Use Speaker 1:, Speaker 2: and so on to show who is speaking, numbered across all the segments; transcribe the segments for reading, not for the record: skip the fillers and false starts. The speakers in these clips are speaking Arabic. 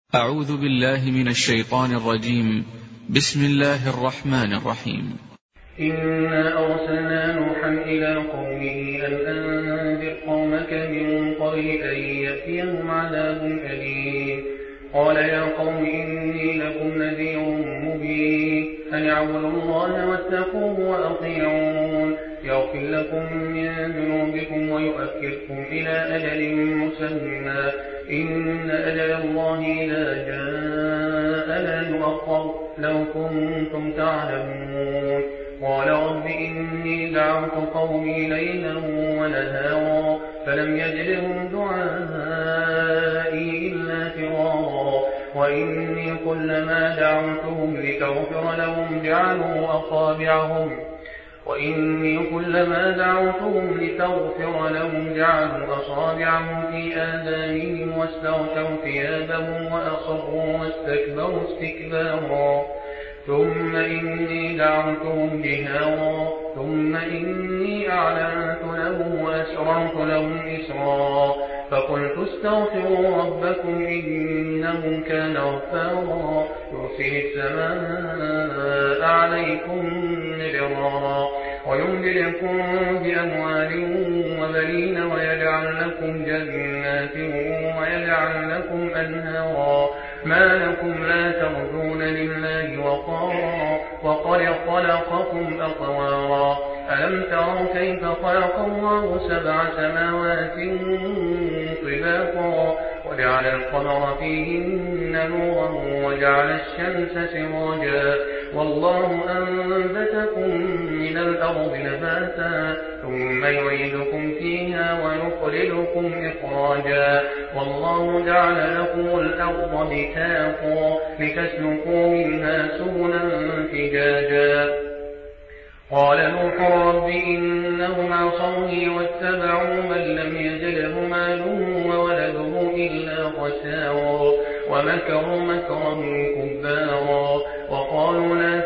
Speaker 1: أعوذ بالله من الشيطان الرجيم. بسم الله الرحمن الرحيم.
Speaker 2: إنا أرسلنا نوحا إلى قومه أن أنذر قومك من قبل أن يأتيهم عذاب أليم. قال يا قوم إني لكم نذير مبين أن اعبدوا الله واتقوه وأطيعون يغفر لكم من ذنوبكم ويؤخركم إلى أجل مسمى إن أجل الله إذا جاء لا يؤخر لو كنتم تعلمون. قال رب إني دعوت قومي ليلا ونهارا فلم يزدهم دعائي إلا فرارا وإني كلما دعوتهم لتغفر لهم جعلوا أصابعهم في آذانهم واستغشوا ثيابهم وأصروا واستكبروا استكبارا ثم إني دعوتهم جهارا ثم إني أعلنت لهم وأسررت لهم إسرارا فقلت استغفروا ربكم إنه كان غفارا يرسل السماء عليكم مدرارا ويمددكم بأموال وبنين ويجعل لكم جنات ويجعل لكم أنهارا ما لكم لا ترجون لله وقارا وقد خلقكم أطوارا ألم تروا كيف خلق الله 7 سماوات طباقا وجعل القمر فيهن نورا وجعل الشمس سراجا والله أنبتكم من الأرض نباتا ثم يعيدكم فيها ويخرجكم إخراجا والله جعل لكم الأرض بساطا لتسلكوا منها سبلا فجاجا. قال نوح رب إنهم عصوني واتبعوا من لم يزده ماله وولده إلا خسارا ومكروا مكرا كبارا وقالوا لا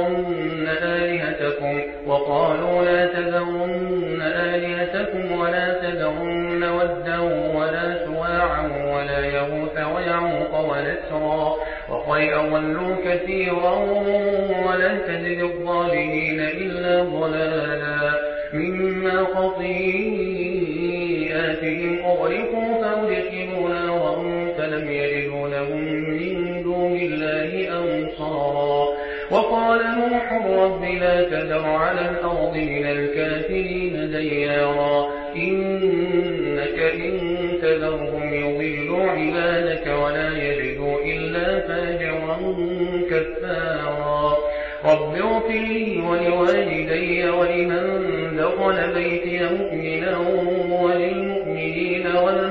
Speaker 2: تذرن ولا تذرن ودا ولا سواعا ولا يغوث ويعوق ونسرا وقد أضلوا كثيرا ولا تزد الظالمين إلا ضلالا مما خطيئاتهم أغرقوا فأدخلوا نارا فلم يجدوا لهم من دون الله أنصارا. وقال نوح رب لا تذر على الأرض من الكافرين ديارا إنك إن تذرهم يضلوا عبادك ولا يجدوا إلا فاجرا كفارا. رب اغفر لي ولوالدي ولمن دخل بيتي مؤمنا وللمؤمنين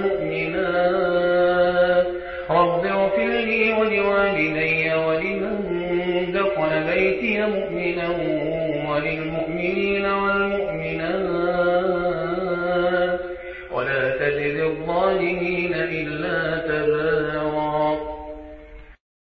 Speaker 2: والمؤمنات رب اغفر لي ولوالدي ولمن دخل بيتي مؤمنا وللمؤمنين والمؤمنات